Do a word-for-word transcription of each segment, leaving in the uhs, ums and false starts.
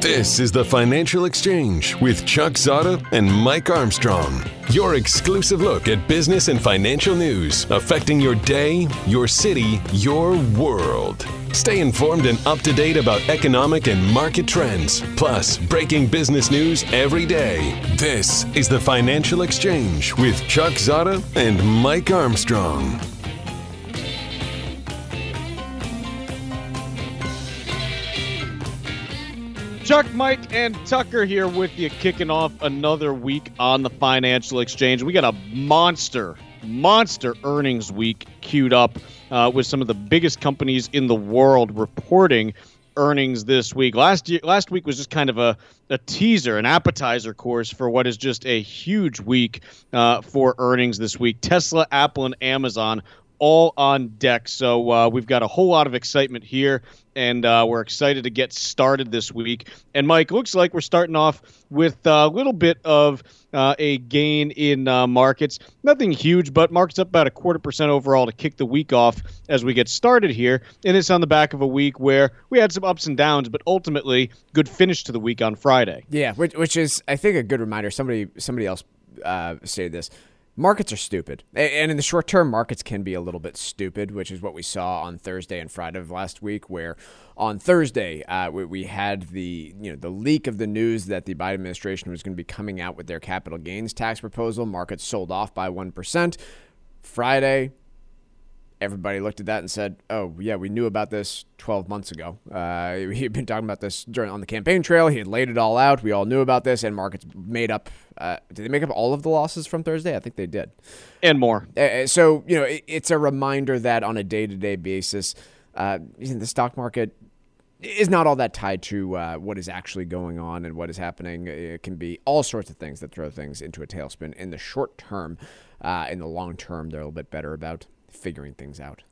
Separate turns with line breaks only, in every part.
This is the Financial Exchange with Chuck Zada and Mike Armstrong. Your exclusive look at business and financial news affecting your day, your city, your world. Stay informed and up to date about economic and market trends, plus breaking business news every day. This is the Financial Exchange with Chuck Zada and Mike Armstrong.
Chuck, Mike, and Tucker here with you, kicking off another week on the Financial Exchange. We got a monster, monster earnings week queued up uh, with some of the biggest companies in the world reporting earnings this week. Last year, last week was just kind of a, a teaser, an appetizer course for what is just a huge week uh, for earnings this week. Tesla, Apple, and Amazon all on deck. So uh, we've got a whole lot of excitement here, and uh, we're excited to get started this week. And Mike, looks like we're starting off with a little bit of uh, a gain in uh, markets. Nothing huge, but markets up about a quarter percent overall to kick the week off as we get started here. And it's on the back of a week where we had some ups and downs, but ultimately good finish to the week on Friday.
Yeah, which, which is, I think, a good reminder. Somebody, somebody else uh, stated this. Markets are stupid. And in the short term, markets can be a little bit stupid, which is what we saw on Thursday and Friday of last week, where on Thursday uh, we, we had the you know the leak of the news that the Biden administration was going to be coming out with their capital gains tax proposal. Markets sold off by one percent. Friday, everybody looked at that and said, oh, yeah, we knew about this twelve months ago. Uh, he had been talking about this during on the campaign trail. He had laid it all out. We all knew about this, and markets made up. Uh, did they make up all of the losses from Thursday? I think they did.
And more.
Uh, so, you know, it, it's a reminder that on a day-to-day basis, uh, the stock market is not all that tied to uh, what is actually going on and what is happening. It can be all sorts of things that throw things into a tailspin. In the short term, uh, in the long term, they're a little bit better about figuring things out.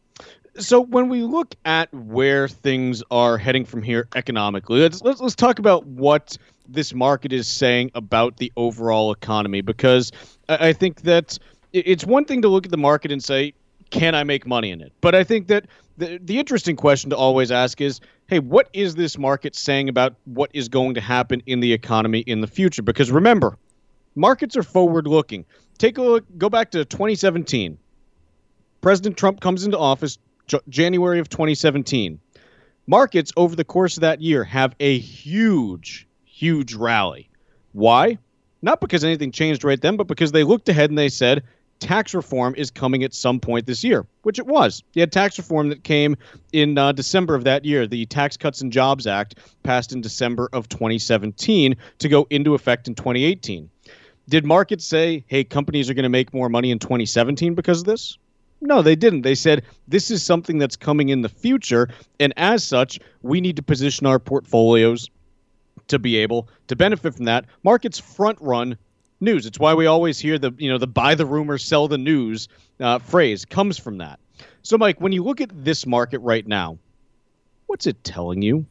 So when we look at where things are heading from here economically, let's let's, let's talk about what this market is saying about the overall economy, because I think that it's one thing to look at the market and say, can I make money in it? But I think that the, the interesting question to always ask is, hey, what is this market saying about what is going to happen in the economy in the future? Because remember, markets are forward-looking. Take a look, go back to twenty seventeen. President Trump comes into office J- January of twenty seventeen. Markets over the course of that year have a huge, huge rally. Why? Not because anything changed right then, but because they looked ahead and they said tax reform is coming at some point this year, which it was. You had tax reform that came in uh, December of that year. The Tax Cuts and Jobs Act passed in December of twenty seventeen to go into effect in twenty eighteen. Did markets say, hey, companies are going to make more money in twenty seventeen because of this? No, they didn't. They said, this is something that's coming in the future, and as such, we need to position our portfolios to be able to benefit from that. Markets front-run news. It's why we always hear the, you know, the buy the rumor, sell the news uh, phrase comes from that. So, Mike, when you look at this market right now, what's it telling you?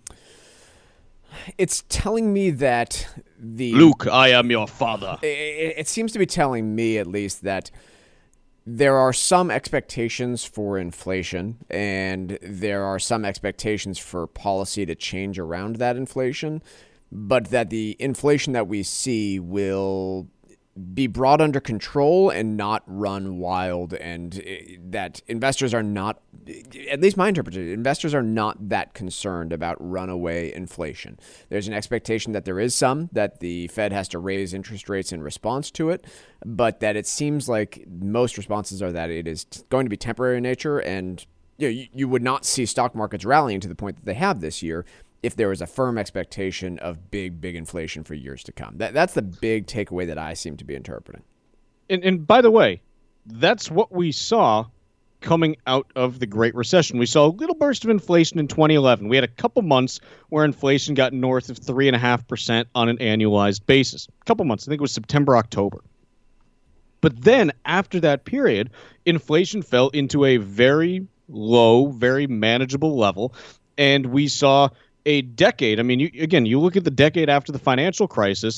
It's telling me that the...
Luke, I am your father.
It, it seems to be telling me, at least, that there are some expectations for inflation, and there are some expectations for policy to change around that inflation, but that the inflation that we see will be brought under control and not run wild, and that investors are not, at least my interpretation, investors are not that concerned about runaway inflation. There's an expectation that there is some, that the Fed has to raise interest rates in response to it, but that it seems like most responses are that it is going to be temporary in nature, and you know, you, you would not see stock markets rallying to the point that they have this year if there was a firm expectation of big, big inflation for years to come. That That's the big takeaway that I seem to be interpreting.
And, and by the way, that's what we saw coming out of the Great Recession. We saw a little burst of inflation in twenty eleven. We had a couple months where inflation got north of three point five percent on an annualized basis. A couple months. I think it was September, October. But then after that period, inflation fell into a very low, very manageable level, and we saw a decade. I mean, you, again, you look at the decade after the financial crisis,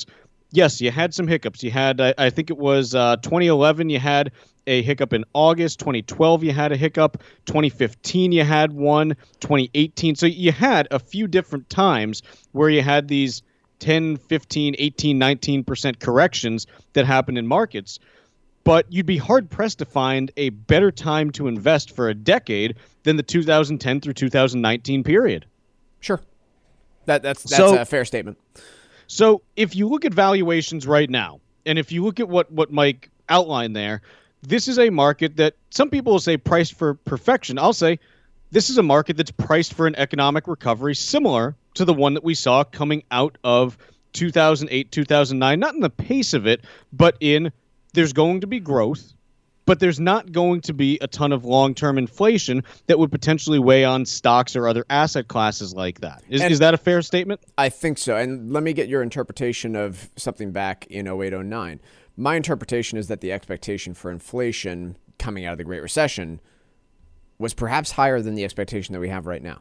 yes, you had some hiccups. You had, I, I think it was uh, twenty eleven, you had a hiccup in August. twenty twelve, you had a hiccup. twenty fifteen, you had one. twenty eighteen. So you had a few different times where you had these ten, fifteen, eighteen, nineteen percent corrections that happen in markets. But you'd be hard-pressed to find a better time to invest for a decade than the two thousand ten through two thousand nineteen period.
Sure. That, that's that's
so,
a fair statement.
So if you look at valuations right now, and if you look at what, what Mike outlined there, this is a market that some people will say priced for perfection. I'll say this is a market that's priced for an economic recovery similar to the one that we saw coming out of two thousand eight, two thousand nine, not in the pace of it, but in there's going to be growth, but there's not going to be a ton of long-term inflation that would potentially weigh on stocks or other asset classes like that. Is, is that a fair statement?
I think so. And let me get your interpretation of something back in oh eight, oh nine. My interpretation is that the expectation for inflation coming out of the Great Recession was perhaps higher than the expectation that we have right now.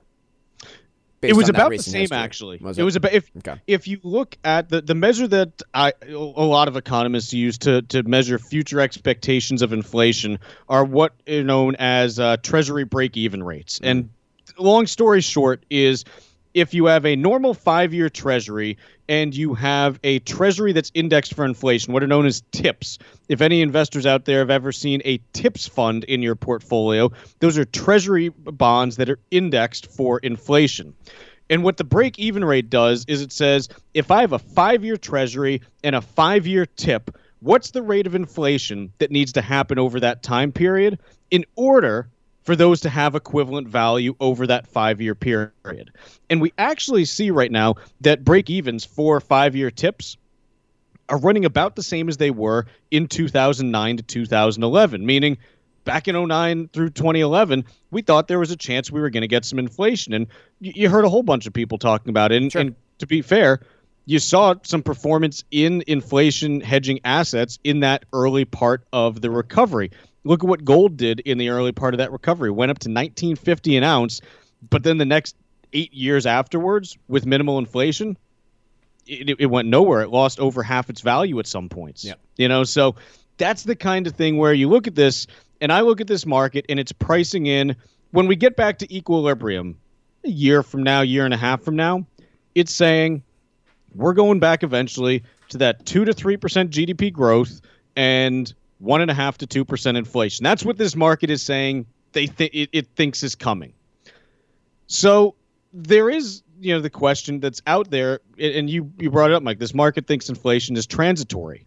It was about the same, history. actually. Was it? it was about if okay. if you look at the, the measure that I, a lot of economists use to to measure future expectations of inflation are what are known as uh, Treasury break-even rates. Mm. And long story short is if you have a normal five-year Treasury and you have a Treasury that's indexed for inflation, what are known as TIPS. If any investors out there have ever seen a TIPS fund in your portfolio, those are Treasury bonds that are indexed for inflation. And what the break-even rate does is it says, if I have a five-year Treasury and a five-year TIP, what's the rate of inflation that needs to happen over that time period in order for those to have equivalent value over that five-year period? And we actually see right now that break-evens for five-year TIPS are running about the same as they were in two thousand nine to two thousand eleven, meaning back in oh nine through twenty eleven, we thought there was a chance we were going to get some inflation. And you heard a whole bunch of people talking about it. And,
sure.
and to be fair, you saw some performance in inflation hedging assets in that early part of the recovery. Look at what gold did in the early part of that recovery. Went up to nineteen fifty an ounce, but then the next eight years afterwards, with minimal inflation, it, it went nowhere. It lost over half its value at some points.
Yeah.
You know, so that's the kind of thing where you look at this, and I look at this market, and it's pricing in, when we get back to equilibrium, a year from now, year and a half from now, it's saying we're going back eventually to that two to three percent G D P growth and one and a half to two percent inflation. That's what this market is saying. They think it, it thinks is coming. So there is, you know, the question that's out there, and you you brought it up, Mike. This market thinks inflation is transitory.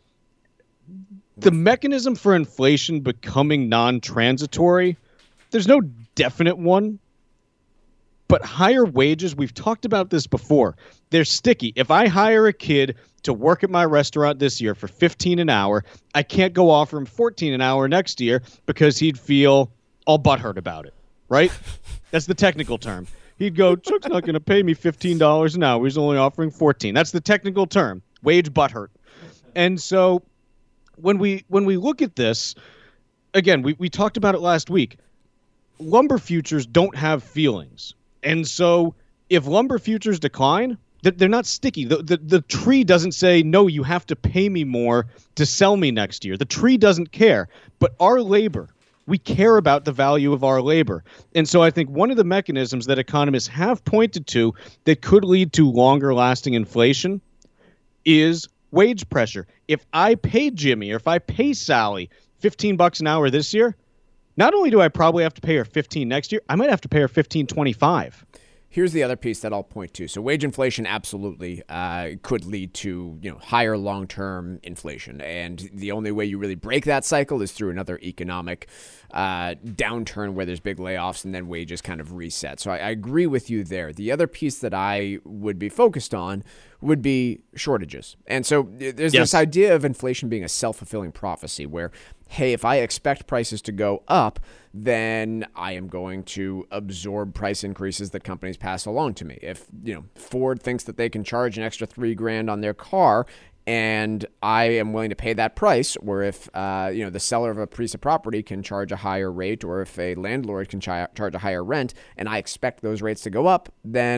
The mechanism for inflation becoming non-transitory, there's no definite one. But higher wages, we've talked about this before, they're sticky. If I hire a kid to work at my restaurant this year for fifteen an hour, I can't go offer him fourteen an hour next year because he'd feel all butthurt about it, right? That's the technical term. He'd go, Chuck's not going to pay me fifteen dollars an hour. He's only offering fourteen. That's the technical term, wage butthurt. And so when we when we look at this, again, we, we talked about it last week. Lumber futures don't have feelings. And so if lumber futures decline, they're not sticky. The, the the tree doesn't say, no, you have to pay me more to sell me next year. The tree doesn't care. But our labor, we care about the value of our labor. And so I think one of the mechanisms that economists have pointed to that could lead to longer lasting inflation is wage pressure. If I pay Jimmy or if I pay Sally fifteen bucks an hour this year, not only do I probably have to pay her fifteen next year, I might have to pay her fifteen twenty-five.
Here's the other piece that I'll point to. So wage inflation absolutely uh, could lead to, you know, higher long-term inflation. And the only way you really break that cycle is through another economic uh, downturn where there's big layoffs and then wages kind of reset. So I, I agree with you there. The other piece that I would be focused on would be shortages. And so there's yes. this idea of inflation being a self-fulfilling prophecy where, hey, if I expect prices to go up, then I am going to absorb price increases that companies pass along to me. If, you know, Ford thinks that they can charge an extra three grand on their car and I am willing to pay that price, or if, uh, you know, the seller of a piece of property can charge a higher rate, or if a landlord can ch- charge a higher rent, and I expect those rates to go up, then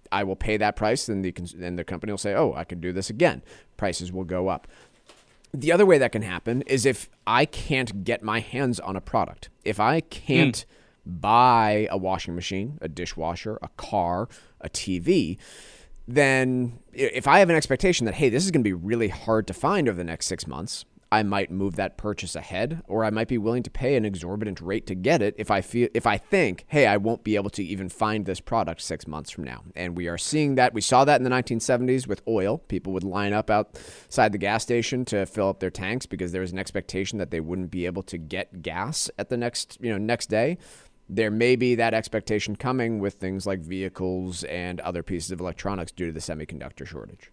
I will pay that price, and the and the company will say, oh, I can do this again. Prices will go up. The other way that can happen is if I can't get my hands on a product. If I can't mm. buy a washing machine, a dishwasher, a car, a T V, then if I have an expectation that, hey, this is going to be really hard to find over the next six months, I might move that purchase ahead, or I might be willing to pay an exorbitant rate to get it if I feel if I think, hey, I won't be able to even find this product six months from now. And we are seeing that. We saw that in the nineteen seventies with oil. People would line up outside the gas station to fill up their tanks because there was an expectation that they wouldn't be able to get gas at the next, you know, next day. There may be that expectation coming with things like vehicles and other pieces of electronics due to the semiconductor shortage.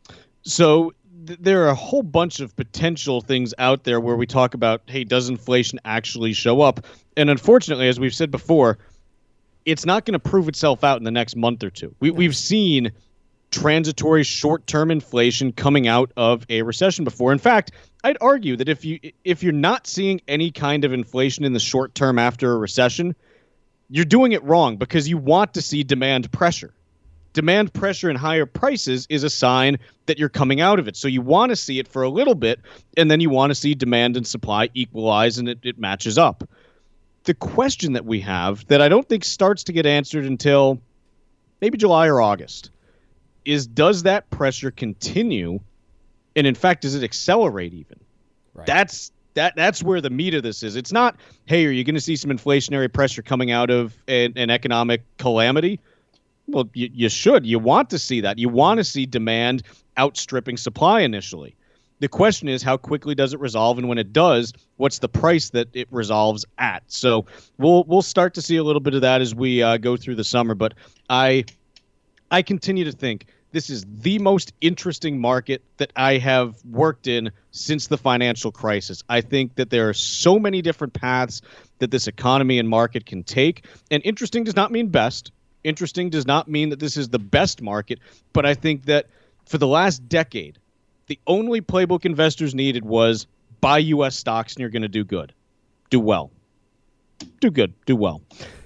So th- there are a whole bunch of potential things out there where we talk about, hey, does inflation actually show up? And unfortunately, as we've said before, it's not going to prove itself out in the next month or two. We, we've seen transitory short-term inflation coming out of a recession before. In fact, I'd argue that if you if you're not seeing any kind of inflation in the short term after a recession, you're doing it wrong because you want to see demand pressure. Demand pressure and higher prices is a sign that you're coming out of it. So you want to see it for a little bit, and then you want to see demand and supply equalize, and it, it matches up. The question that we have that I don't think starts to get answered until maybe July or August is, does that pressure continue? And in fact, does it accelerate even? Right. That's that. That's where the meat of this is. It's not, hey, are you going to see some inflationary pressure coming out of an, an economic calamity? Well, you, you should. You want to see that. You want to see demand outstripping supply initially. The question is, how quickly does it resolve? And when it does, what's the price that it resolves at? So we'll we'll start to see a little bit of that as we uh, go through the summer. But I I continue to think this is the most interesting market that I have worked in since the financial crisis. I think that there are so many different paths that this economy and market can take. And interesting does not mean best. Interesting does not mean that this is the best market. But I think that for the last decade, the only playbook investors needed was buy U S stocks and you're going to do good. Do well. Do good. Do well.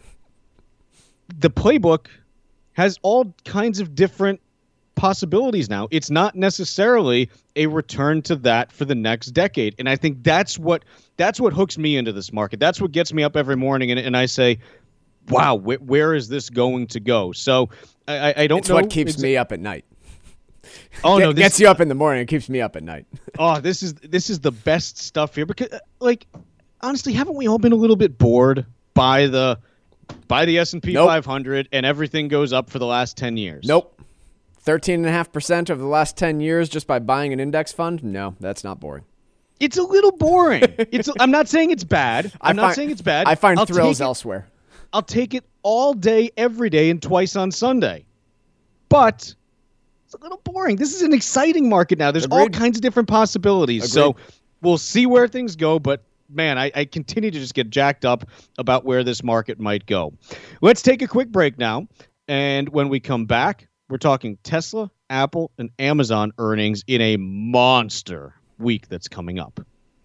The playbook has all kinds of different possibilities now. It's not necessarily a return to that for the next decade. And I think that's what that's what hooks me into this market. That's what gets me up every morning and, and I say, wow, wh- where is this going to go? So I, I don't
it's
know.
It's what keeps
it's,
me up at night.
Oh
Get,
no, this,
gets you up in the morning. It keeps me up at night.
oh, this is this is the best stuff here because, like, honestly, haven't we all been a little bit bored by the by the S and P nope. five hundred and everything goes up for the last ten years?
Nope. thirteen point five percent over the last ten years just by buying an index fund? No, that's not boring.
It's a little boring. It's. I'm not saying it's bad. I'm
I
not
find,
saying it's bad.
I find
I'll
thrills
it,
elsewhere.
I'll take it all day, every day, and twice on Sunday. But it's a little boring. This is an exciting market now. There's Agreed. all kinds of different possibilities. Agreed. So we'll see where things go. But, man, I, I continue to just get jacked up about where this market might go. Let's take a quick break now. And when we come back, we're talking Tesla, Apple, and Amazon earnings in a monster week that's coming up.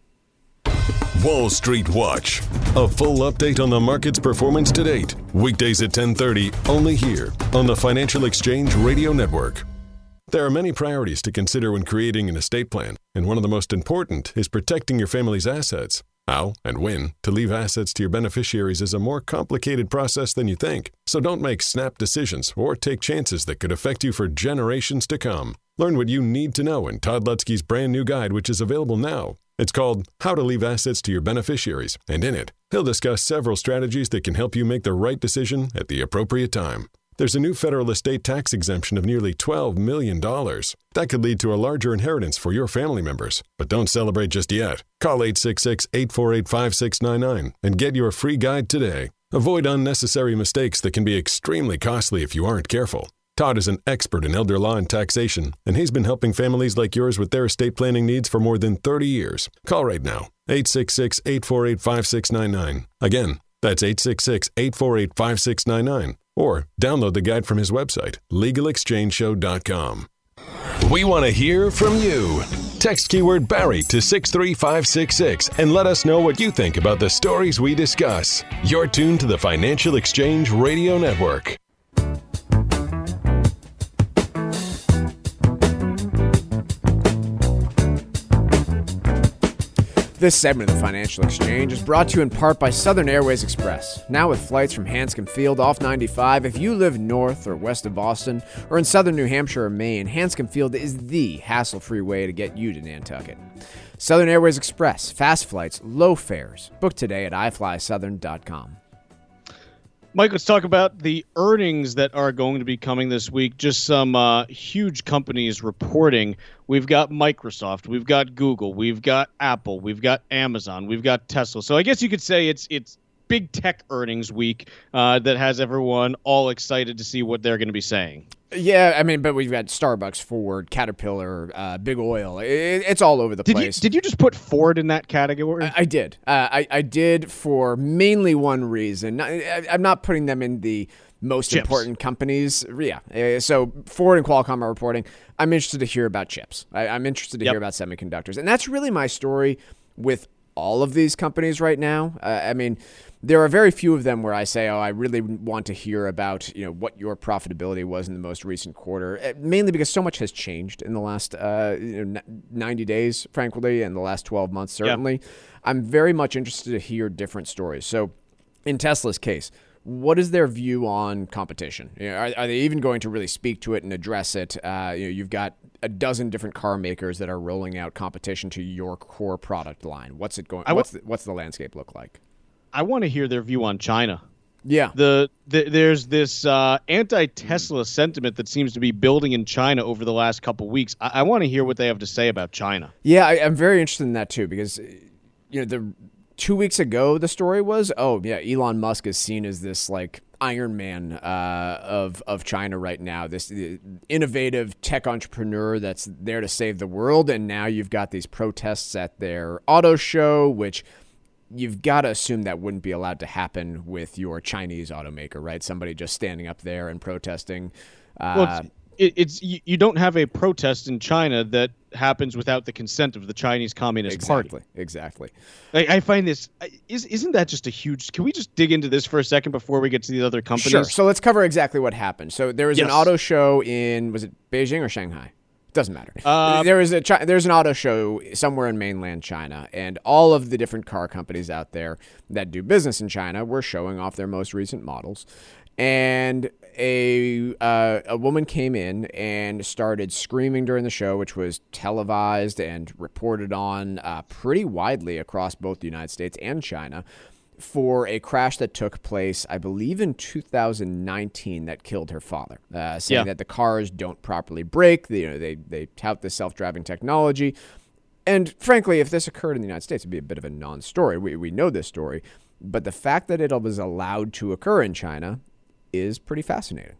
Wall Street Watch, a full update on the market's performance to date. Weekdays at ten thirty, only here on the Financial Exchange Radio Network. There are many priorities to consider when creating an estate plan, and one of the most important is protecting your family's assets. How and when to leave assets to your beneficiaries is a more complicated process than you think. So don't make snap decisions or take chances that could affect you for generations to come. Learn what you need to know in Todd Lutzke's brand new guide, which is available now. It's called How to Leave Assets to Your Beneficiaries, and in it, he'll discuss several strategies that can help you make the right decision at the appropriate time. There's a new federal estate tax exemption of nearly twelve million dollars. That could lead to a larger inheritance for your family members. But don't celebrate just yet. Call eight six six, eight four eight, five six nine nine and get your free guide today. Avoid unnecessary mistakes that can be extremely costly if you aren't careful. Todd is an expert in elder law and taxation, and he's been helping families like yours with their estate planning needs for more than thirty years. Call right now, eight six six, eight four eight, five six nine nine. Again, that's eight six six, eight four eight, five six nine nine. Or download the guide from his website, legal exchange show dot com. We want to hear from you. Text keyword Barry to six three five six six and let us know what you think about the stories we discuss. You're tuned to the Financial Exchange Radio Network.
This segment of the Financial Exchange is brought to you in part by Southern Airways Express. Now with flights from Hanscom Field off ninety-five, if you live north or west of Boston or in southern New Hampshire or Maine, Hanscom Field is the hassle-free way to get you to Nantucket. Southern Airways Express, fast flights, low fares. Book today at i fly southern dot com.
Mike, let's talk about the earnings that are going to be coming this week. Just some uh, huge companies reporting. We've got Microsoft, we've got Google, we've got Apple, we've got Amazon, we've got Tesla. So I guess you could say it's it's big tech earnings week uh, that has everyone all excited to see what they're going to be saying.
Yeah, I mean, but we've got Starbucks, Ford, Caterpillar, uh, Big Oil. It, it's all over the
did
place.
You, did you just put Ford in that category?
I, I did. Uh, I, I did for mainly one reason. I, I'm not putting them in the most
chips.
important companies. Yeah. Uh, so Ford and Qualcomm are reporting. I'm interested to hear about chips. I, I'm interested to
yep.
hear about semiconductors. And that's really my story with all of these companies right now. Uh, I mean, there are very few of them where I say, oh, I really want to hear about, you know, what your profitability was in the most recent quarter, uh, mainly because so much has changed in the last uh, you know, ninety days, frankly, and the last twelve months, certainly. Yeah. I'm very much interested to hear different stories. So in Tesla's case, what is their view on competition? You know, are, are they even going to really speak to it and address it? Uh, you know, you've got a dozen different car makers that are rolling out competition to your core product line. What's it going? What's the, what's the landscape look like?
I want to hear their view on China.
Yeah.
The, the there's this uh, anti-Tesla sentiment that seems to be building in China over the last couple of weeks. I, I want to hear what they have to say about China.
Yeah, I, I'm very interested in that too, because you know the two weeks ago the story was, oh yeah, Elon Musk is seen as this like Iron Man uh, of of China right now, this uh, innovative tech entrepreneur that's there to save the world, and now you've got these protests at their auto show, which you've got to assume that wouldn't be allowed to happen with your Chinese automaker, right? Somebody just standing up there and protesting. Uh,
well, it's, it, it's you, you don't have a protest in China that happens without the consent of the Chinese Communist
exactly,
Party.
Exactly.
I, I find this is isn't that just a huge? Can we just dig into this for a second before we get to the other companies?
Sure. So let's cover exactly what happened. So there was
yes.
an auto show in was it Beijing or Shanghai? Doesn't matter.
Uh,
there was a Chi- there's an auto show somewhere in mainland China, and all of the different car companies out there that do business in China were showing off their most recent models. And a uh, a woman came in and started screaming during the show, which was televised and reported on uh, pretty widely across both the United States and China, for a crash that took place, I believe, in two thousand nineteen that killed her father, uh, saying
yeah.
that the cars don't properly brake. They, you know, they they tout this self-driving technology. And frankly, if this occurred in the United States, it'd be a bit of a non-story. We we know this story. But the fact that it was allowed to occur in China is pretty fascinating.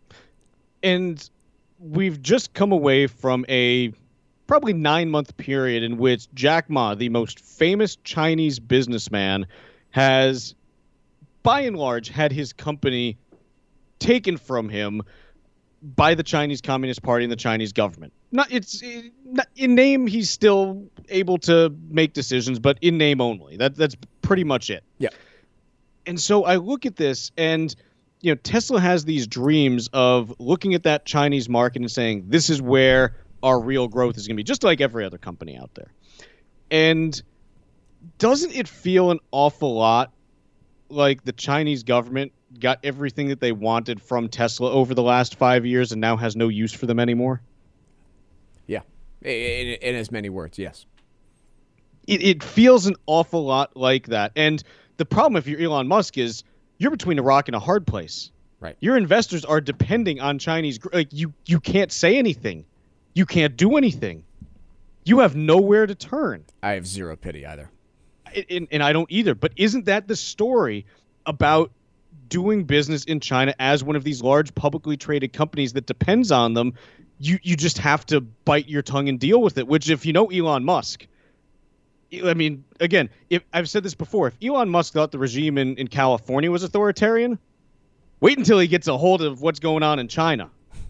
And we've just come away from a probably nine-month period in which Jack Ma, the most famous Chinese businessman, has, by and large, had his company taken from him by the Chinese Communist Party and the Chinese government. Not it's not, in name, he's still able to make decisions, but in name only. That that's pretty much it.
Yeah.
And so I look at this, and you know, Tesla has these dreams of looking at that Chinese market and saying, "This is where our real growth is going to be," just like every other company out there. And doesn't it feel an awful lot like the Chinese government got everything that they wanted from Tesla over the last five years and now has no use for them anymore?
Yeah. In, in as many words, yes.
It, it feels an awful lot like that. And the problem if you're Elon Musk is you're between a rock and a hard place.
Right.
Your investors are depending on Chinese. Like you, you can't say anything. You can't do anything. You have nowhere to turn.
I have zero pity either.
And, and I don't either. But isn't that the story about doing business in China as one of these large publicly traded companies that depends on them? You you just have to bite your tongue and deal with it, which if you know Elon Musk, I mean, again, if I've said this before, if Elon Musk thought the regime in, in California was authoritarian, wait until he gets a hold of what's going on in China.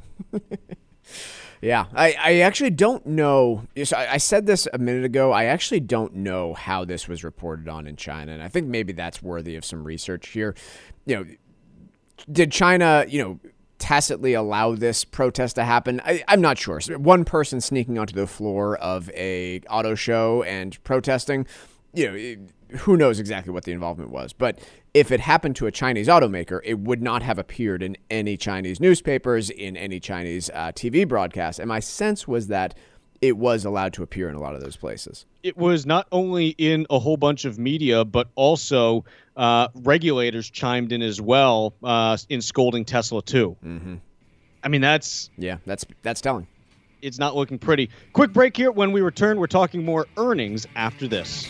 Yeah, I, I actually don't know. I said this a minute ago. I actually don't know how this was reported on in China, and I think maybe that's worthy of some research here. You know, did China, you know, tacitly allow this protest to happen? I, I'm not sure. One person sneaking onto the floor of a auto show and protesting, you know, it, who knows exactly what the involvement was. But if it happened to a Chinese automaker, it would not have appeared in any Chinese newspapers, in any Chinese uh, T V broadcast. And my sense was that it was allowed to appear in a lot of those places.
It was not only in a whole bunch of media, but also uh, regulators chimed in as well uh, in scolding Tesla too.
Mm-hmm.
I mean, that's...
Yeah, that's that's telling.
It's not looking pretty. Quick break here. When we return, we're talking more earnings after this.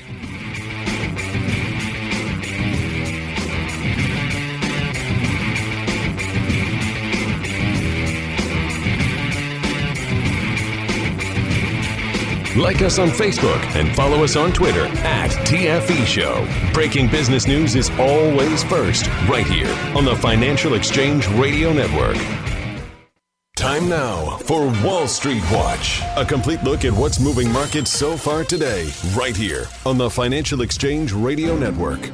Like us on Facebook and follow us on Twitter at T F E Show. Breaking business news is always first, right here on the Financial Exchange Radio Network. Time now for Wall Street Watch, a complete look at what's moving markets so far today, right here on the Financial Exchange Radio Network.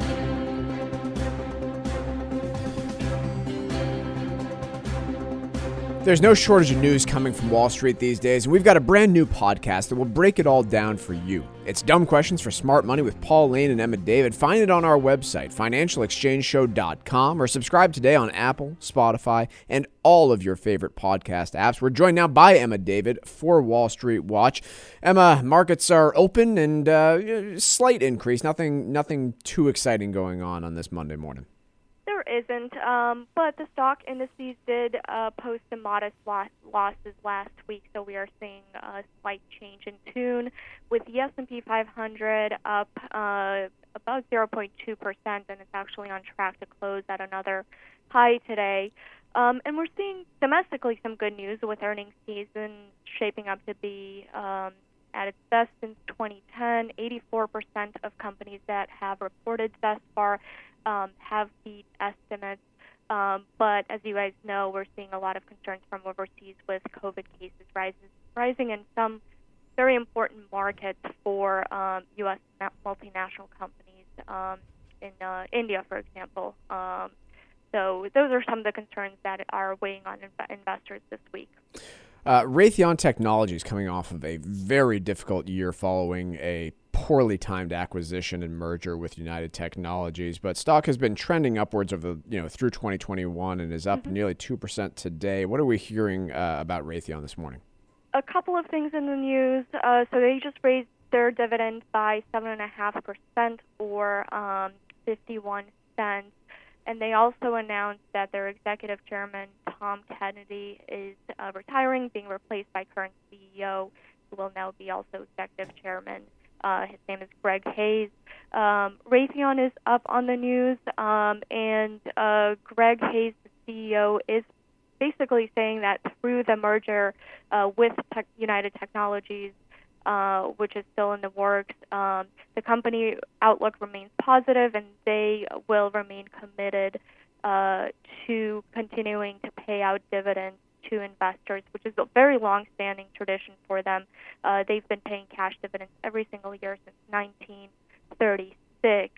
There's no shortage of news coming from Wall Street these days, and we've got a brand new podcast that will break it all down for you. It's Dumb Questions for Smart Money with Paul Lane and Emma David. Find it on our website, financial exchange show dot com, or subscribe today on Apple, Spotify, and all of your favorite podcast apps. We're joined now by Emma David for Wall Street Watch. Emma, markets are open and uh, slight increase. Nothing, nothing too exciting going on on this Monday morning.
There isn't, um, but the stock indices did uh, post some modest loss- losses last week, so we are seeing a slight change in tune, with the S and P five hundred up uh, about zero point two percent, and it's actually on track to close at another high today. Um, and we're seeing domestically some good news, with earnings season shaping up to be um, at its best since twenty ten. eighty-four percent of companies that have reported thus far Um, have beat estimates, um, but as you guys know, we're seeing a lot of concerns from overseas with COVID cases rises, rising in some very important markets for um, U S multinational companies, um, in uh, India, for example. Um, so those are some of the concerns that are weighing on inv- investors this week.
Uh, Raytheon Technologies coming off of a very difficult year following a poorly timed acquisition and merger with United Technologies, but stock has been trending upwards of the you know through twenty twenty-one and is up mm-hmm. nearly two percent today. What are we hearing uh, about Raytheon this morning?
A couple of things in the news. Uh, so they just raised their dividend by seven point five percent, or um, fifty-one cents. And they also announced that their executive chairman, Tom Kennedy, is uh, retiring, being replaced by current C E O, who will now be also executive chairman. Uh, his name is Greg Hayes. Um, Raytheon is up on the news, um, and uh, Greg Hayes, the C E O, is basically saying that through the merger uh, with Tech- United Technologies, uh, which is still in the works, um, the company outlook remains positive, and they will remain committed uh, to continuing to pay out dividends to investors, which is a very long-standing tradition for them. Uh, they've been paying cash dividends every single year since nineteen thirty-six.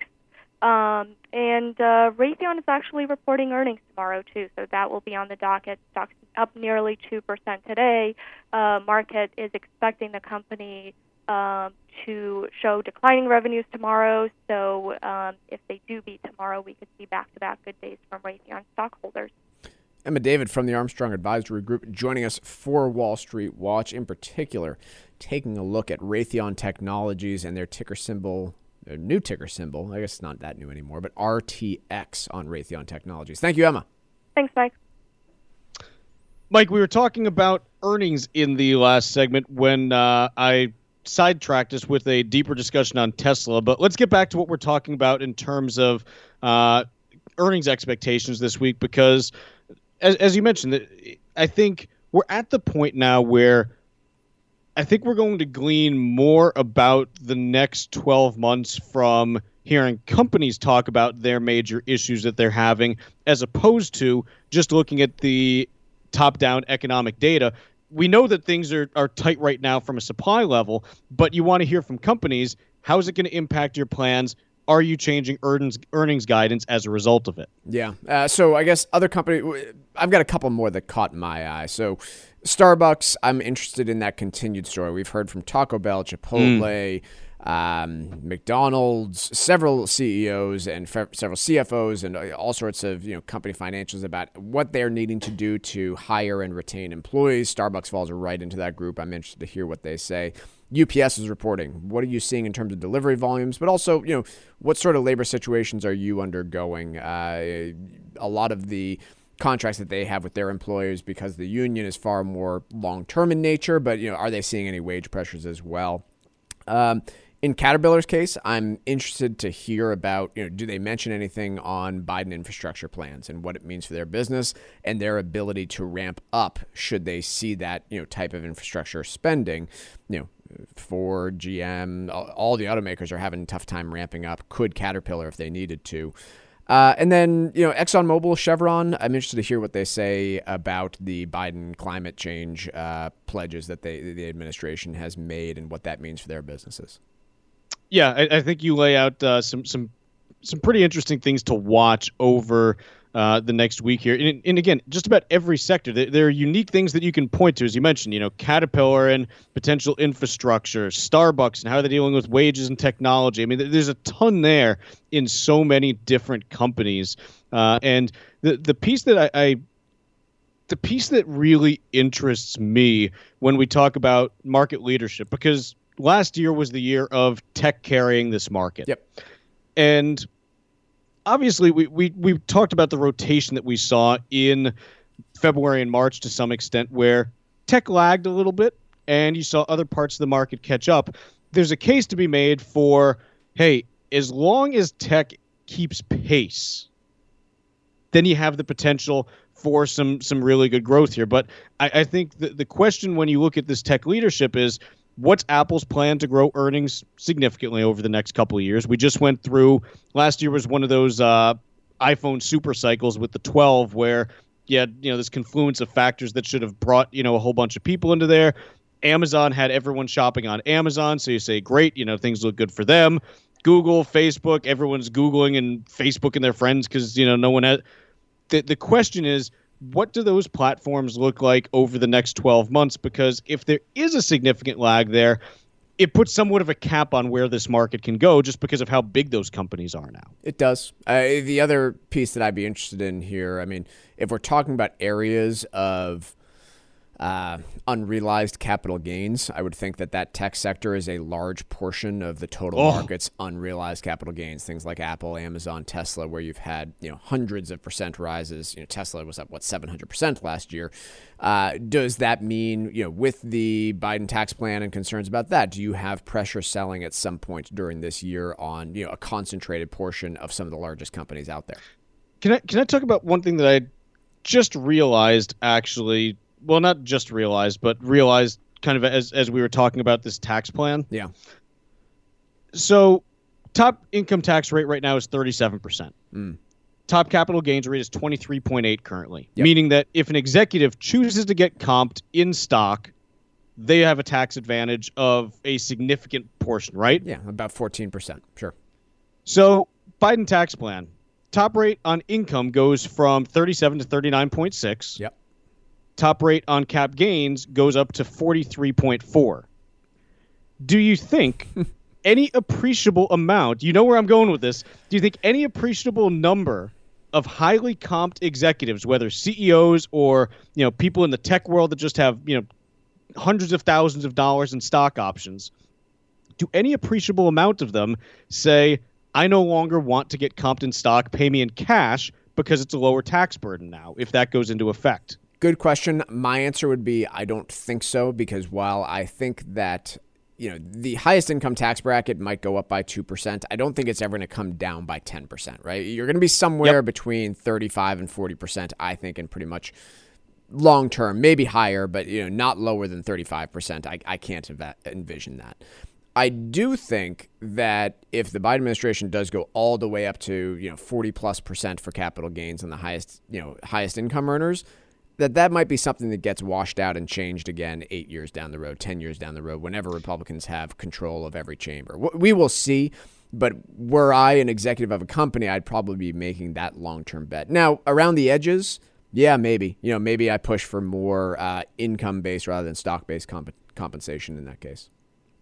Um, and uh, Raytheon is actually reporting earnings tomorrow, too, so that will be on the docket. Stock's up nearly two percent today. Uh, market is expecting the company um, to show declining revenues tomorrow, so um, if they do beat tomorrow, we could see back-to-back good days from Raytheon stockholders.
Emma David from the Armstrong Advisory Group joining us for Wall Street Watch, in particular, taking a look at Raytheon Technologies and their ticker symbol, their new ticker symbol, I guess it's not that new anymore, but R T X on Raytheon Technologies. Thank you, Emma.
Thanks, Mike.
Mike, we were talking about earnings in the last segment when uh, I sidetracked us with a deeper discussion on Tesla, but let's get back to what we're talking about in terms of uh, earnings expectations this week, because As, as you mentioned, I think we're at the point now where I think we're going to glean more about the next twelve months from hearing companies talk about their major issues that they're having, as opposed to just looking at the top-down economic data. We know that things are, are tight right now from a supply level, but you want to hear from companies, how is it going to impact your plans? Are you changing earnings earnings guidance as a result of it? Yeah.
Uh, so I guess other companies, I've got a couple more that caught my eye. So Starbucks, I'm interested in that continued story. We've heard from Taco Bell, Chipotle, mm. um, McDonald's, several C E Os and f- several C F Os and all sorts of you know company financials about what they're needing to do to hire and retain employees. Starbucks falls right into that group. I'm interested to hear what they say. U P S is reporting. What are you seeing in terms of delivery volumes, but also, you know, what sort of labor situations are you undergoing? Uh, a lot of the contracts that they have with their employers, because the union is far more long-term in nature, but, you know, are they seeing any wage pressures as well? Um, in Caterpillar's case, I'm interested to hear about, you know, do they mention anything on Biden infrastructure plans and what it means for their business and their ability to ramp up should they see that, you know, type of infrastructure spending, you know, Ford, G M, all the automakers are having a tough time ramping up. Could Caterpillar if they needed to? Uh, and then, you know, ExxonMobil, Chevron, I'm interested to hear what they say about the Biden climate change uh, pledges that they, the administration has made and what that means for their businesses.
Yeah, I, I think you lay out uh, some some some pretty interesting things to watch over uh, the next week here. And, and again, just about every sector, there, there are unique things that you can point to, as you mentioned, you know, Caterpillar and potential infrastructure, Starbucks and how they're dealing with wages and technology. I mean, there's a ton there in so many different companies. Uh, and the, the piece that I, I the piece that really interests me when we talk about market leadership, because last year was the year of tech carrying this market.
Yep.
And obviously, we, we we talked about the rotation that we saw in February and March to some extent, where tech lagged a little bit and you saw other parts of the market catch up. There's a case to be made for, hey, as long as tech keeps pace, then you have the potential for some some really good growth here. But I, I think the, the question when you look at this tech leadership is, what's Apple's plan to grow earnings significantly over the next couple of years? We just went through, last year was one of those uh, iPhone super cycles with the twelve where you had, you know, this confluence of factors that should have brought, you know, a whole bunch of people into there. Amazon had everyone shopping on Amazon. So you say, great, you know, things look good for them. Google, Facebook, everyone's Googling and Facebooking their friends because, you know, no one had. The, the question is, what do those platforms look like over the next twelve months? Because if there is a significant lag there, it puts somewhat of a cap on where this market can go just because of how big those companies are now.
It does. Uh, the other piece that I'd be interested in here, I mean, if we're talking about areas of uh, unrealized capital gains, I would think that that tech sector is a large portion of the total
Oh.
market's unrealized capital gains. Things like Apple, Amazon, Tesla, where you've had, you know, hundreds of percent rises. You know, Tesla was up, what, seven hundred percent last year. Uh, does that mean, you know, with the Biden tax plan and concerns about that, do you have pressure selling at some point during this year on, you know, a concentrated portion of some of the largest companies out there?
Can I can I talk about one thing that I just realized actually? Well, not just realized, but realized kind of as as we were talking about this tax plan.
Yeah.
So, top income tax rate right now is thirty-seven percent.
Mm.
Top capital gains rate is twenty-three point eight currently,
Yep.
meaning that if an executive chooses to get comped in stock, they have a tax advantage of a significant portion, right?
Yeah, about fourteen percent. Sure.
So, Biden tax plan, top rate on income goes from thirty-seven to thirty-nine point six.
Yep.
Top rate on cap gains goes up to forty-three point four. Do you think any appreciable amount, you know where I'm going with this, do you think any appreciable number of highly comped executives, whether C E Os or, you know, people in the tech world that just have, you know, hundreds of thousands of dollars in stock options, do any appreciable amount of them say, I no longer want to get comped in stock, pay me in cash because it's a lower tax burden now, if that goes into effect?
Good question. My answer would be I don't think so, because while I think that, you know, the highest income tax bracket might go up by two percent, I don't think it's ever going to come down by ten percent, right? You're going to be somewhere
Yep.
between thirty-five and forty percent, I think, and pretty much long term, maybe higher, but, you know, not lower than thirty-five percent. I, I can't env- envision that. I do think that if the Biden administration does go all the way up to, you know, forty plus percent for capital gains on the highest, you know, highest income earners, that that might be something that gets washed out and changed again eight years down the road, ten years down the road, whenever Republicans have control of every chamber. We will see, but were I an executive of a company, I'd probably be making that long-term bet. Now, around the edges, yeah, maybe. You know, maybe I push for more uh, income-based rather than stock-based comp- compensation in that case.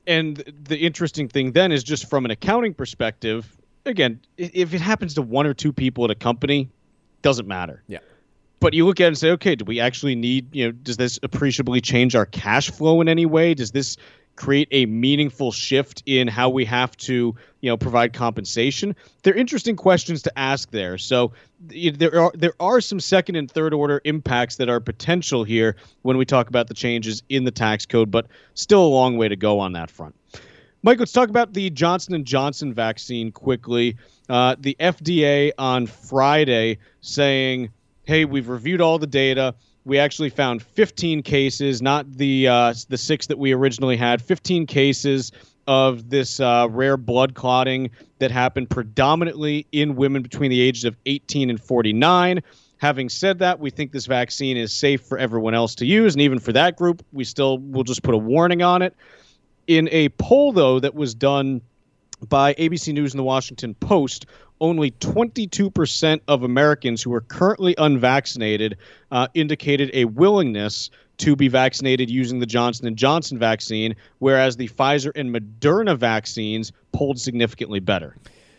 And the interesting thing then is just from an accounting perspective, again, if it happens to one or two people at a company, doesn't matter.
Yeah.
But you look at it and say, okay, do we actually need, you know, does this appreciably change our cash flow in any way? Does this create a meaningful shift in how we have to, you know, provide compensation? They're interesting questions to ask there. So there are there are some second and third order impacts that are potential here when we talk about the changes in the tax code, but still a long way to go on that front. Mike, let's talk about the Johnson and Johnson vaccine quickly. Uh, the F D A on Friday saying, hey, we've reviewed all the data. We actually found fifteen cases, not the uh, the six that we originally had, fifteen cases of this uh, rare blood clotting that happened predominantly in women between the ages of eighteen and forty-nine. Having said that, we think this vaccine is safe for everyone else to use, and even for that group, we still will just put a warning on it. In a poll, though, that was done by A B C News and the Washington Post, only twenty-two percent of Americans who are currently unvaccinated uh, indicated a willingness to be vaccinated using the Johnson and Johnson vaccine, whereas the Pfizer and Moderna vaccines polled significantly better.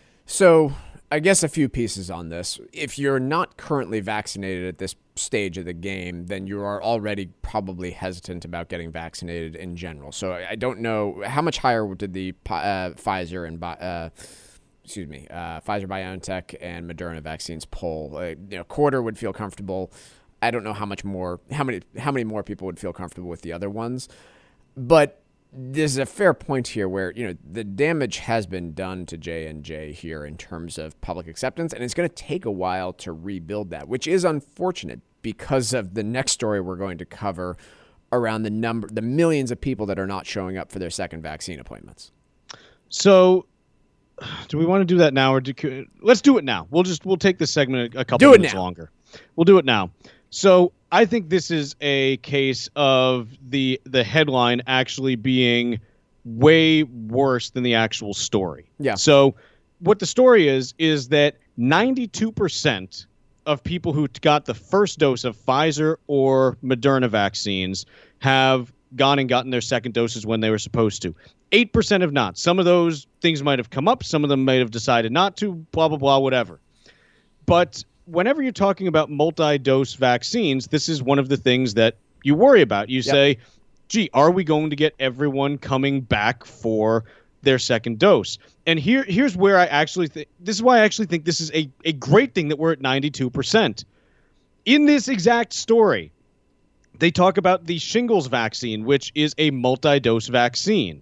So I guess a few pieces on this. If you're not currently vaccinated at this stage of the game, then you are already probably hesitant about getting vaccinated in general. So I don't know how much higher did the uh, Pfizer and uh, excuse me, uh, Pfizer, BioNTech, and Moderna vaccines poll. Uh, you know, quarter would feel comfortable. I don't know how much more, how many, how many more people would feel comfortable with the other ones, but there's a fair point here where, you know, the damage has been done to J and J here in terms of public acceptance, and it's going to take a while to rebuild that, which is unfortunate because of the next story we're going to cover around the number, the millions of people that are not showing up for their second vaccine appointments.
So, do we want to do that now, or do, let's do it now? We'll just we'll take this segment a couple
do
minutes
now.
longer. We'll do it now. So I think this is a case of the the headline actually being way worse than the actual story.
Yeah.
So what the story is is that ninety-two percent of people who got the first dose of Pfizer or Moderna vaccines have gone and gotten their second doses when they were supposed to. eight percent have not. Some of those things might have come up. Some of them might have decided not to, blah, blah, blah, whatever. But whenever you're talking about multi-dose vaccines, this is one of the things that you worry about. You yep. say, gee, are we going to get everyone coming back for their second dose? And here, here's where I actually think, this is why I actually think this is a, a great thing that we're at ninety-two percent. In this exact story, they talk about the shingles vaccine, which is a multi-dose vaccine.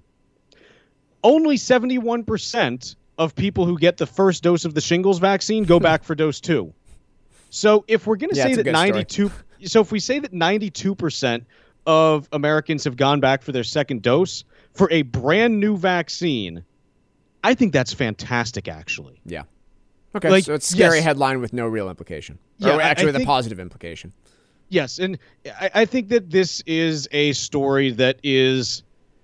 Only seventy-one percent of people who get the first dose of the shingles vaccine go back for dose two. So if we're going to
yeah,
say that ninety-two,
story.
so if we say that ninety-two percent of Americans have gone back for their second dose for a brand new vaccine, I think that's fantastic, actually.
Yeah. Okay.
Like,
so it's a scary
yes.
headline with no real implication.
Yeah,
or actually
I
with
think,
a positive implication.
Yes. And I, I think that this is a story that is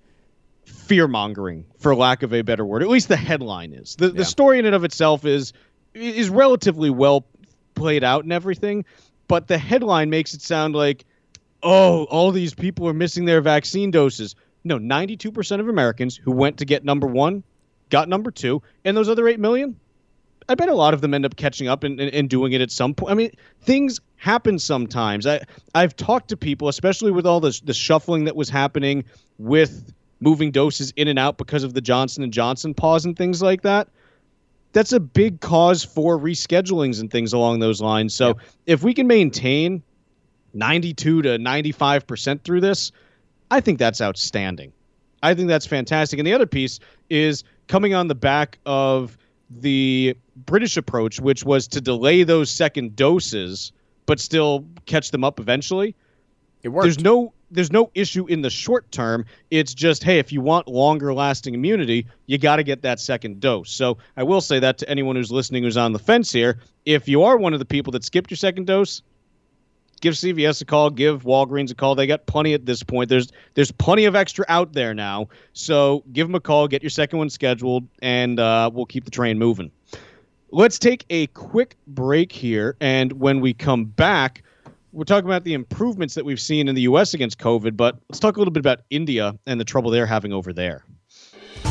fear-mongering, for lack of a better word. At least the headline is. The,
yeah.
the story in and of itself is is relatively well played out and everything, but the headline makes it sound like, oh, all these people are missing their vaccine doses. No, ninety-two percent of Americans who went to get number one got number two, and those other eight million, I bet a lot of them end up catching up and, and, and doing it at some point. I mean, things happen sometimes. I, I've talked to people, especially with all this, the shuffling that was happening with moving doses in and out because of the Johnson and Johnson pause and things like that. That's a big cause for reschedulings and things along those lines. So yep. if we can maintain ninety-two to ninety-five percent through this, I think that's outstanding. I think that's fantastic. And the other piece is coming on the back of the British approach, which was to delay those second doses, but still catch them up eventually.
It worked.
There's no there's no issue in the short term. It's just, hey, if you want longer lasting immunity, you got to get that second dose. So I will say that to anyone who's listening who's on the fence here. If you are one of the people that skipped your second dose, give C V S a call, give Walgreens a call. They got plenty at this point. There's there's plenty of extra out there now. So give them a call, get your second one scheduled, and uh, we'll keep the train moving. Let's take a quick break here, and when we come back, we're talking about the improvements that we've seen in the U S against COVID, but let's talk a little bit about India and the trouble they're having over there.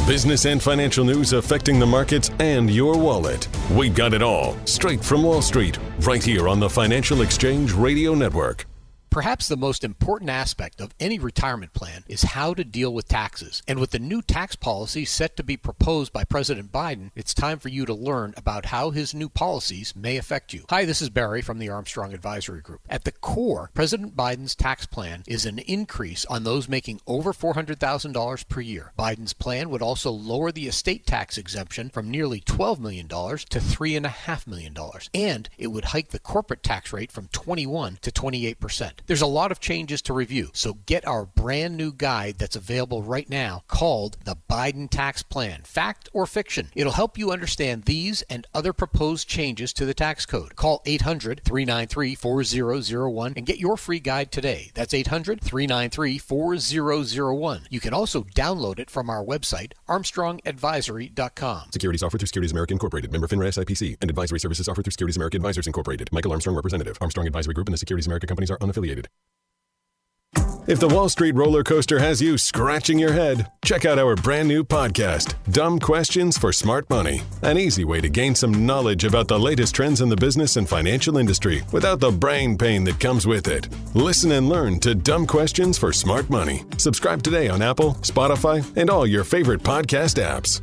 Business and financial news affecting the markets and your wallet. We've got it all, straight from Wall Street, right here on the Financial Exchange Radio Network.
Perhaps the most important aspect of any retirement plan is how to deal with taxes. And with the new tax policy set to be proposed by President Biden, it's time for you to learn about how his new policies may affect you. Hi, this is Barry from the Armstrong Advisory Group. At the core, President Biden's tax plan is an increase on those making over four hundred thousand dollars per year. Biden's plan would also lower the estate tax exemption from nearly twelve million dollars to three point five million dollars. And it would hike the corporate tax rate from twenty-one to twenty-eight percent. There's a lot of changes to review, so get our brand new guide that's available right now called The Biden Tax Plan, Fact or Fiction. It'll help you understand these and other proposed changes to the tax code. Call eight hundred, three nine three, four zero zero one and get your free guide today. That's eight hundred, three nine three, four zero zero one. You can also download it from our website, armstrong advisory dot com.
Securities offered through Securities America Incorporated, member FINRA S I P C, and advisory services offered through Securities America Advisors Incorporated. Michael Armstrong, representative. Armstrong Advisory Group and the Securities America companies are unaffiliated. If the Wall Street roller coaster has you scratching your head, check out our brand new podcast, Dumb Questions for Smart Money. An easy way to gain some knowledge about the latest trends in the business and financial industry without the brain pain that comes with it. Listen and learn to Dumb Questions for Smart Money. Subscribe today on Apple, Spotify, and all your favorite podcast apps.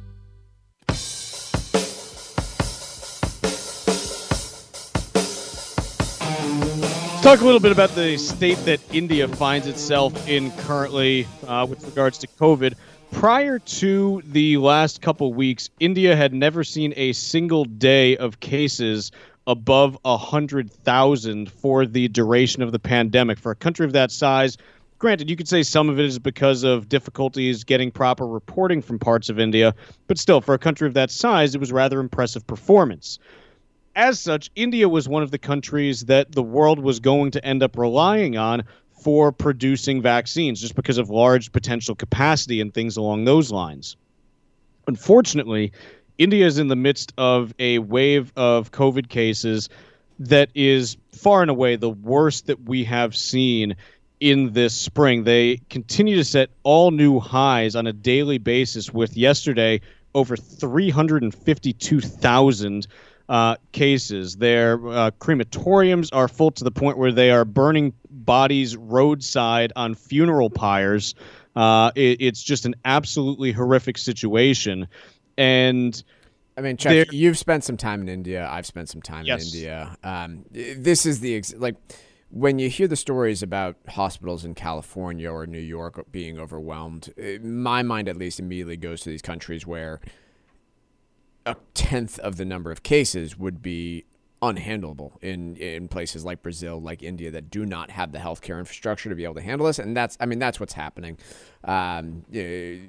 Talk a little bit about the state that India finds itself in currently uh, with regards to COVID. Prior to the last couple weeks, India had never seen a single day of cases above one hundred thousand for the duration of the pandemic. For a country of that size, granted, you could say some of it is because of difficulties getting proper reporting from parts of India, but still, for a country of that size, it was rather impressive performance. As such, India was one of the countries that the world was going to end up relying on for producing vaccines, just because of large potential capacity and things along those lines. Unfortunately, India is in the midst of a wave of COVID cases that is far and away the worst that we have seen in this spring. They continue to set all new highs on a daily basis, with yesterday over three hundred fifty-two thousand Uh, cases. Their uh, crematoriums are full to the point where they are burning bodies roadside on funeral pyres. Uh, it, it's just an absolutely horrific situation. And
I mean, Chuck, you've spent some time in India. I've spent some time
yes.
in India. Um, this is the ex- like when you hear the stories about hospitals in California or New York being overwhelmed, my mind at least immediately goes to these countries where a tenth of the number of cases would be unhandleable in, in places like Brazil, like India, that do not have the healthcare infrastructure to be able to handle this. And that's, I mean, that's what's happening. Um, you,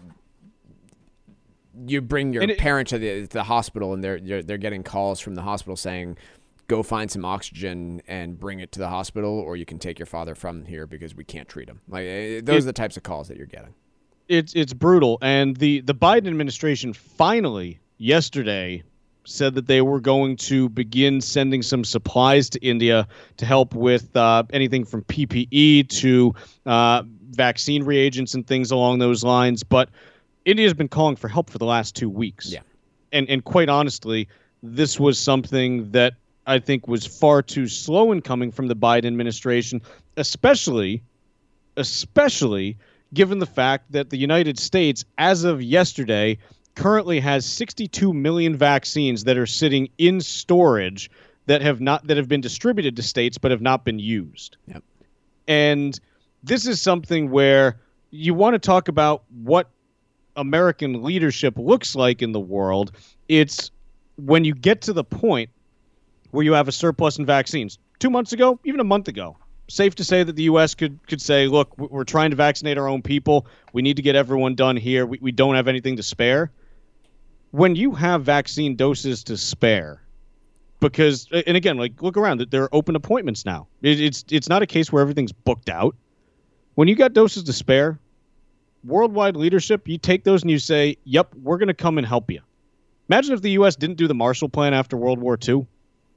you bring your it, parent to the, the hospital, and they're, they're they're getting calls from the hospital saying, go find some oxygen and bring it to the hospital, or you can take your father from here because we can't treat him. Like those it, are the types of calls that you're getting.
It's it's brutal. And the, the Biden administration finally yesterday said that they were going to begin sending some supplies to India to help with uh, anything from P P E to uh, vaccine reagents and things along those lines. But India's been calling for help for the last two weeks.
Yeah.
And and quite honestly, this was something that I think was far too slow in coming from the Biden administration, especially, especially given the fact that the United States, as of yesterday, currently has sixty-two million vaccines that are sitting in storage that have not that have been distributed to states but have not been used.
Yep.
And this is something where you want to talk about what American leadership looks like in the world. It's when you get to the point where you have a surplus in vaccines. Two months ago, even a month ago, safe to say that the U S could could say, look, we're trying to vaccinate our own people. We need to get everyone done here. We, we don't have anything to spare. When you have vaccine doses to spare, because, and again, like, look around, there are open appointments now. It, it's it's not a case where everything's booked out. When you got doses to spare, worldwide leadership, you take those and you say, yep, we're going to come and help you. Imagine if the U S didn't do the Marshall Plan after World War Two.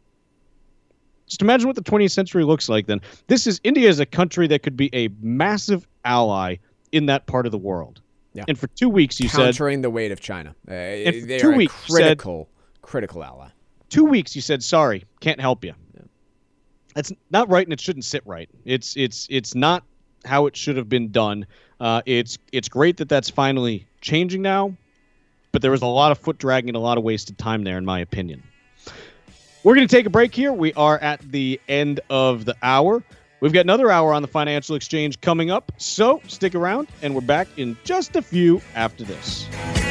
Just imagine what the twentieth century looks like then. This is, India is a country that could be a massive ally in that part of the world.
Yeah.
And for two weeks, you
Countering
said...
Countering the weight of China. Uh,
and for
they
two
are
weeks,
a critical, said, critical ally.
Two weeks, you said, sorry, can't help you. Yeah. That's not right, and it shouldn't sit right. It's it's it's not how it should have been done. Uh, it's it's great that that's finally changing now, but there was a lot of foot dragging and a lot of wasted time there, in my opinion. We're going to take a break here. We are at the end of the hour. We've got another hour on the Financial Exchange coming up, so stick around, and we're back in just a few after this.